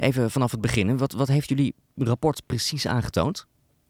Even vanaf het begin. Wat heeft jullie rapport precies aangetoond?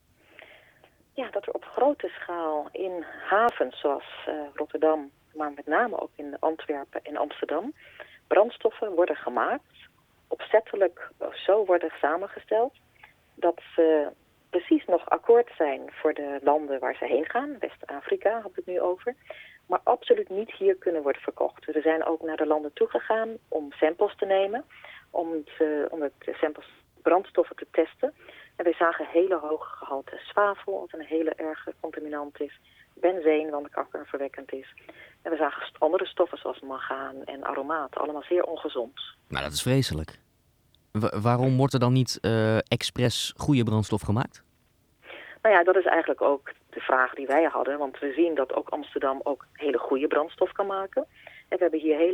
Ja, dat er op grote schaal in havens zoals Rotterdam, maar met name ook in Antwerpen en Amsterdam, brandstoffen worden gemaakt, opzettelijk zo worden samengesteld, dat ze precies nog akkoord zijn voor de landen waar ze heen gaan. West-Afrika had ik het nu over. Maar absoluut niet hier kunnen worden verkocht. We zijn ook naar de landen toegegaan om samples te nemen, om het samples brandstoffen te testen. En wij zagen hele hoge gehalte zwavel, wat een hele erge contaminant is. Benzeen, wat kankerverwekkend is. En we zagen andere stoffen zoals mangaan en aromaten, allemaal zeer ongezond. Nou, dat is vreselijk. Waarom wordt er dan niet expres goede brandstof gemaakt? Nou ja, dat is eigenlijk ook de vraag die wij hadden. Want we zien dat ook Amsterdam ook hele goede brandstof kan maken. En we hebben hier hele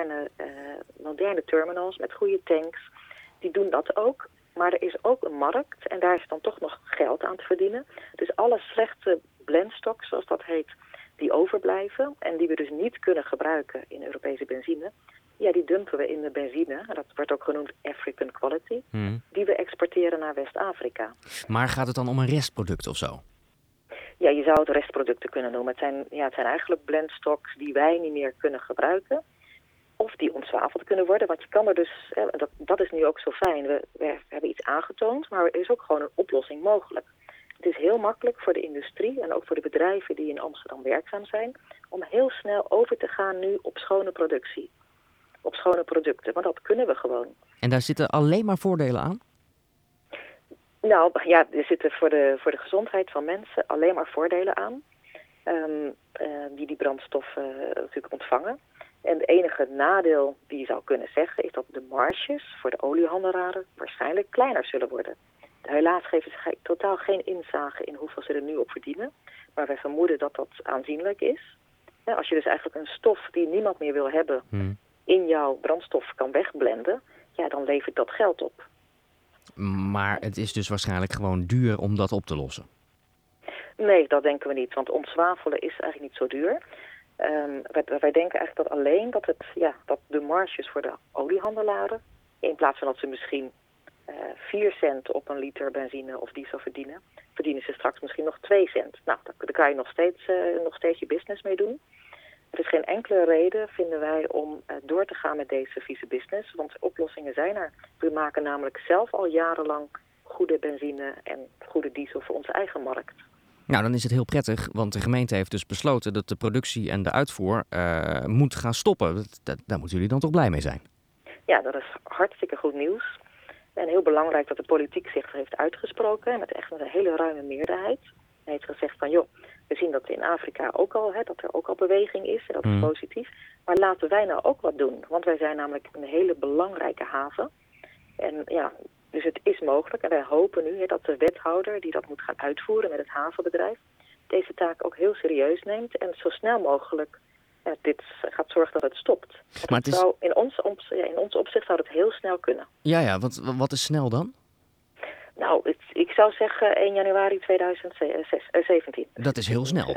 moderne terminals met goede tanks. Die doen dat ook. Maar er is ook een markt en daar is dan toch nog geld aan te verdienen. Dus alle slechte blendstocks, zoals dat heet, die overblijven en die we dus niet kunnen gebruiken in Europese benzine, ja, die dumpen we in de benzine. Dat wordt ook genoemd African Quality. Die we exporteren naar West-Afrika. Maar gaat het dan om een restproduct of zo? Ja, je zou het restproducten kunnen noemen. Het zijn eigenlijk blendstocks die wij niet meer kunnen gebruiken. Of die ontzwaveld kunnen worden. Want je kan er dus, dat is nu ook zo fijn. We hebben iets aangetoond, maar er is ook gewoon een oplossing mogelijk. Het is heel makkelijk voor de industrie en ook voor de bedrijven die in Amsterdam werkzaam zijn, om heel snel over te gaan nu op schone productie. Op schone producten, want dat kunnen we gewoon. En daar zitten alleen maar voordelen aan? Nou ja, er zitten voor de gezondheid van mensen alleen maar voordelen aan. Die brandstoffen natuurlijk ontvangen. En het enige nadeel die je zou kunnen zeggen is dat de marges voor de oliehandelaren waarschijnlijk kleiner zullen worden. Helaas geven ze totaal geen inzage in hoeveel ze er nu op verdienen. Maar wij vermoeden dat dat aanzienlijk is. Ja, als je dus eigenlijk een stof die niemand meer wil hebben in jouw brandstof kan wegblenden, ja, dan levert dat geld op. Maar het is dus waarschijnlijk gewoon duur om dat op te lossen? Nee, dat denken we niet, want ontzwavelen is eigenlijk niet zo duur. Wij denken eigenlijk dat alleen dat de marges voor de oliehandelaren, in plaats van dat ze misschien 4 cent op een liter benzine of diesel verdienen ze straks misschien nog 2 cent. Nou, daar kan je nog steeds je business mee doen. Er is geen enkele reden, vinden wij, om door te gaan met deze vieze business. Want oplossingen zijn er. We maken namelijk zelf al jarenlang goede benzine en goede diesel voor onze eigen markt. Nou, dan is het heel prettig, want de gemeente heeft dus besloten dat de productie en de uitvoer moet gaan stoppen. Daar moeten jullie dan toch blij mee zijn? Ja, dat is hartstikke goed nieuws. En heel belangrijk dat de politiek zich heeft uitgesproken met echt een hele ruime meerderheid. Hij heeft gezegd van, joh, we zien dat in Afrika ook al, dat er ook al beweging is en dat is positief. Maar laten wij nou ook wat doen, want wij zijn namelijk een hele belangrijke haven. En ja, dus het is mogelijk en wij hopen nu dat de wethouder die dat moet gaan uitvoeren met het havenbedrijf deze taak ook heel serieus neemt en zo snel mogelijk dit gaat zorgen dat het stopt. Maar het is... in ons opzicht zou dat heel snel kunnen. Ja, wat is snel dan? Nou, ik zou zeggen 1 januari 2017. Dat is heel snel.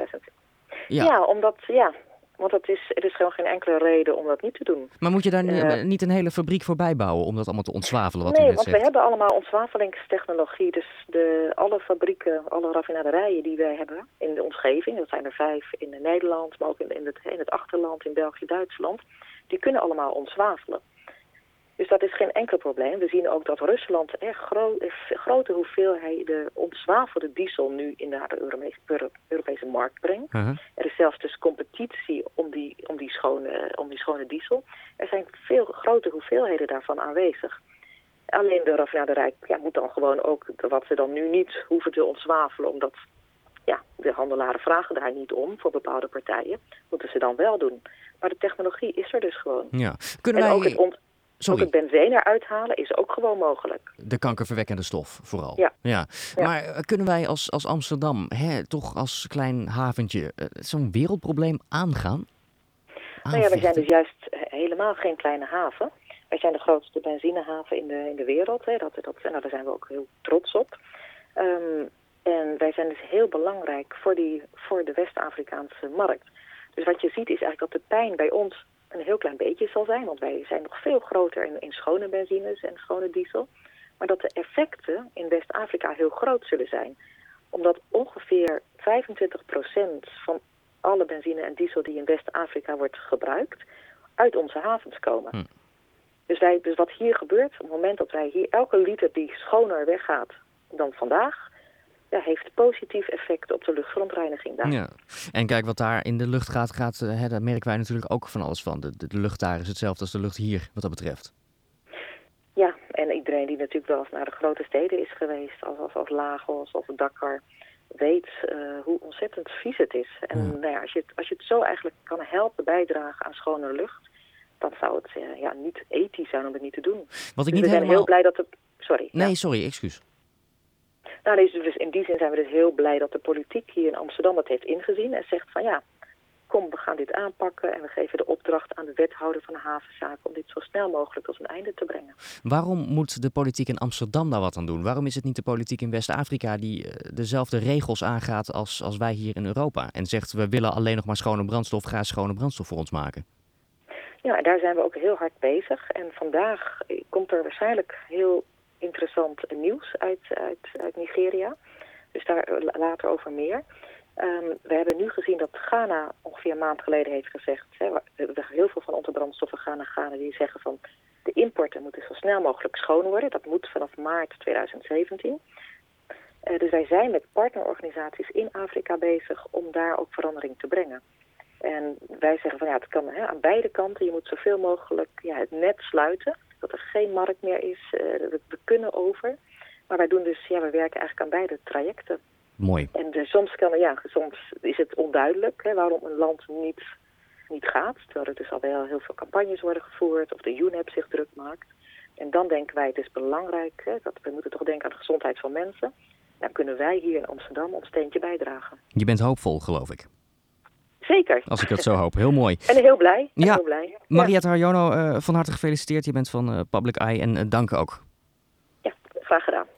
Ja, want er is gewoon geen enkele reden om dat niet te doen. Maar moet je daar niet een hele fabriek voor bijbouwen om dat allemaal te ontzwavelen? Wat Nee, want we hebben allemaal ontzwavelingstechnologie. Dus alle fabrieken, alle raffinaderijen die wij hebben in de omgeving, dat zijn er 5 in Nederland, maar ook in het achterland, in België, Duitsland, die kunnen allemaal ontzwavelen. Dus dat is geen enkel probleem. We zien ook dat Rusland echt grote hoeveelheden ontzwavelde diesel nu naar de Europese markt brengt. Er is zelfs dus competitie om die schone diesel. Er zijn veel grote hoeveelheden daarvan aanwezig. Alleen de raffinaderij moet dan gewoon ook wat ze dan nu niet hoeven te ontzwavelen, omdat de handelaren vragen daar niet om voor bepaalde partijen, moeten ze dan wel doen. Maar de technologie is er dus gewoon. Ja. Ook het benzine eruit halen is ook gewoon mogelijk. De kankerverwekkende stof vooral. Ja. Maar kunnen wij als Amsterdam, toch als klein haventje, zo'n wereldprobleem aangaan? Nou ja, wij zijn dus juist helemaal geen kleine haven. Wij zijn de grootste benzinehaven in de wereld. Daar zijn we ook heel trots op. En wij zijn dus heel belangrijk voor de West-Afrikaanse markt. Dus wat je ziet is eigenlijk dat de pijn bij ons een heel klein beetje zal zijn, want wij zijn nog veel groter in schone benzines en schone diesel. Maar dat de effecten in West-Afrika heel groot zullen zijn. Omdat ongeveer 25% van alle benzine en diesel die in West-Afrika wordt gebruikt, uit onze havens komen. Dus wat hier gebeurt, op het moment dat wij hier elke liter die schoner weggaat dan vandaag, heeft positief effect op de luchtverontreiniging daar. Ja. En kijk, wat daar in de lucht gaat, daar merken wij natuurlijk ook van alles van. De lucht daar is hetzelfde als de lucht hier, wat dat betreft. Ja, en iedereen die natuurlijk wel eens naar de grote steden is geweest, als Lagos of Dakar, weet hoe ontzettend vies het is. En nou ja, als je het zo eigenlijk kan helpen bijdragen aan schone lucht, dan zou het niet ethisch zijn om het niet te doen. Wat ik dus niet we zijn heel blij dat de... Sorry. Nee, sorry, excuus. Nou, dus in die zin zijn we dus heel blij dat de politiek hier in Amsterdam dat heeft ingezien en zegt van kom, we gaan dit aanpakken en we geven de opdracht aan de wethouder van de havenzaken om dit zo snel mogelijk tot een einde te brengen. Waarom moet de politiek in Amsterdam daar wat aan doen? Waarom is het niet de politiek in West-Afrika die dezelfde regels aangaat als wij hier in Europa en zegt we willen alleen nog maar schone brandstof, ga schone brandstof voor ons maken? Ja, daar zijn we ook heel hard bezig en vandaag komt er waarschijnlijk heel interessant nieuws uit Nigeria. Dus daar later over meer. We hebben nu gezien dat Ghana ongeveer een maand geleden heeft gezegd, heel veel van onze brandstoffen gaan naar Ghana, die zeggen van de importen moeten zo snel mogelijk schoon worden. Dat moet vanaf maart 2017. Dus wij zijn met partnerorganisaties in Afrika bezig om daar ook verandering te brengen. En wij zeggen van het kan aan beide kanten. Je moet zoveel mogelijk het net sluiten. Dat er geen markt meer is. We kunnen over. Maar wij doen dus, we werken eigenlijk aan beide trajecten. Mooi. En soms is het onduidelijk waarom een land niet gaat. Terwijl er dus al wel heel veel campagnes worden gevoerd. Of de UNEP zich druk maakt. En dan denken wij het is belangrijk. Dat we moeten toch denken aan de gezondheid van mensen. Dan kunnen wij hier in Amsterdam ons steentje bijdragen. Je bent hoopvol, geloof ik. Zeker. Als ik dat zo hoop. Heel mooi. En heel blij. Ja. Heel blij. Mariette Harjono, van harte gefeliciteerd. Je bent van Public Eye en dank ook. Ja, graag gedaan.